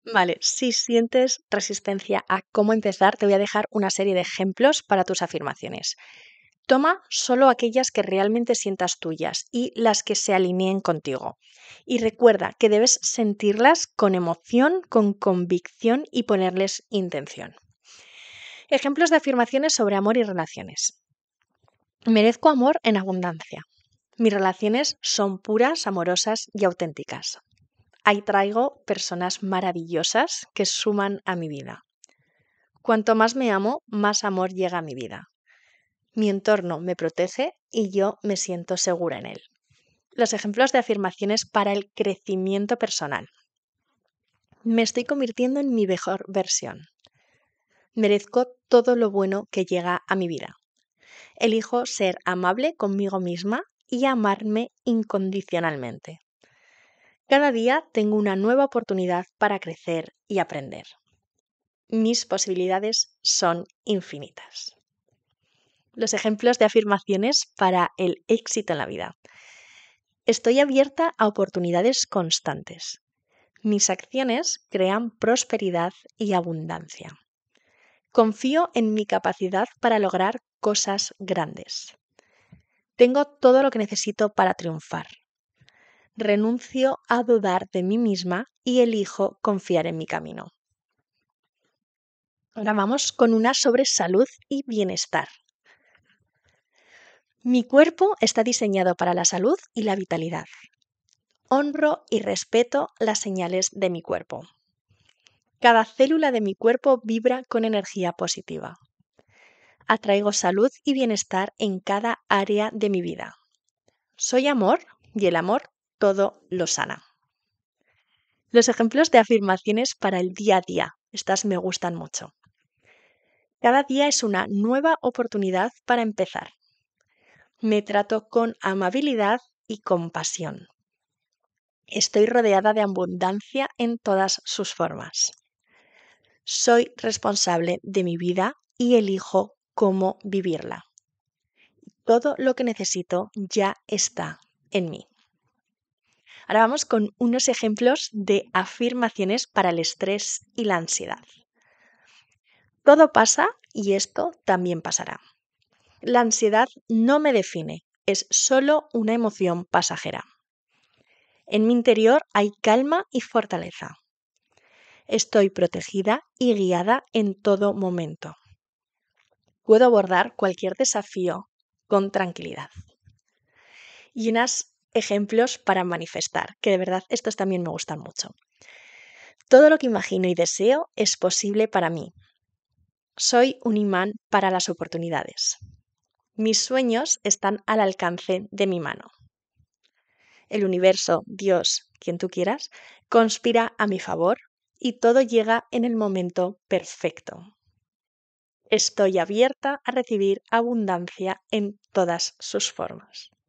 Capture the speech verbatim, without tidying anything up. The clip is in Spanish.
Vale, si sientes resistencia a cómo empezar, te voy a dejar una serie de ejemplos para tus afirmaciones. Toma solo aquellas que realmente sientas tuyas y las que se alineen contigo. Y recuerda que debes sentirlas con emoción, con convicción y ponerles intención. Ejemplos de afirmaciones sobre amor y relaciones. Merezco amor en abundancia. Mis relaciones son puras, amorosas y auténticas. Ahí traigo personas maravillosas que suman a mi vida. Cuanto más me amo, más amor llega a mi vida. Mi entorno me protege y yo me siento segura en él. Los ejemplos de afirmaciones para el crecimiento personal. Me estoy convirtiendo en mi mejor versión. Merezco todo lo bueno que llega a mi vida. Elijo ser amable conmigo misma y amarme incondicionalmente. Cada día tengo una nueva oportunidad para crecer y aprender. Mis posibilidades son infinitas. Los ejemplos de afirmaciones para el éxito en la vida. Estoy abierta a oportunidades constantes. Mis acciones crean prosperidad y abundancia. Confío en mi capacidad para lograr cosas grandes. Tengo todo lo que necesito para triunfar. Renuncio a dudar de mí misma y elijo confiar en mi camino. Ahora vamos con una sobre salud y bienestar. Mi cuerpo está diseñado para la salud y la vitalidad. Honro y respeto las señales de mi cuerpo. Cada célula de mi cuerpo vibra con energía positiva. Atraigo salud y bienestar en cada área de mi vida. Soy amor y el amor todo lo sana. Los ejemplos de afirmaciones para el día a día. Estas me gustan mucho. Cada día es una nueva oportunidad para empezar. Me trato con amabilidad y compasión. Estoy rodeada de abundancia en todas sus formas. Soy responsable de mi vida y elijo cómo vivirla. Todo lo que necesito ya está en mí. Ahora vamos con unos ejemplos de afirmaciones para el estrés y la ansiedad. Todo pasa y esto también pasará. La ansiedad no me define, es solo una emoción pasajera. En mi interior hay calma y fortaleza. Estoy protegida y guiada en todo momento. Puedo abordar cualquier desafío con tranquilidad. Y unos ejemplos para manifestar, que de verdad estos también me gustan mucho. Todo lo que imagino y deseo es posible para mí. Soy un imán para las oportunidades. Mis sueños están al alcance de mi mano. El universo, Dios, quien tú quieras, conspira a mi favor y todo llega en el momento perfecto. Estoy abierta a recibir abundancia en todas sus formas.